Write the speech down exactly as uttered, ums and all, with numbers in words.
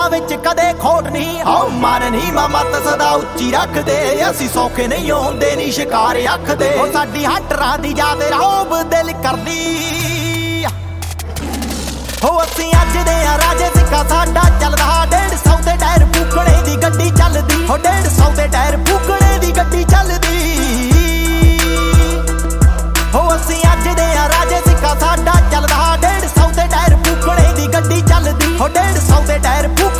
ਵਿੱਚ ਕਦੇ ਖੋਟ ਨਹੀਂ ਹਉ ਮਨ ਨਹੀਂ ਮਤ ਸਦਾ ਉੱਚੀ ਰੱਖਦੇ ਅਸੀਂ ਸੌਖੇ ਨਹੀਂ ਆਉਂਦੇ ਨੀ ਸ਼ਿਕਾਰ ਅੱਖਦੇ ਉਹ ਸਾਡੀ ਹਟਰਾਂ ਦੀ ਯਾਦ ਰੌਬ ਦਿਲ ਕਰਦੀ ਹੋ ਅਸੀਂ ਅੱਜ ਦੇ ਆ ਰਾਜੇ ਸਿੱਕਾ ਸਾਡਾ ਚੱਲਦਾ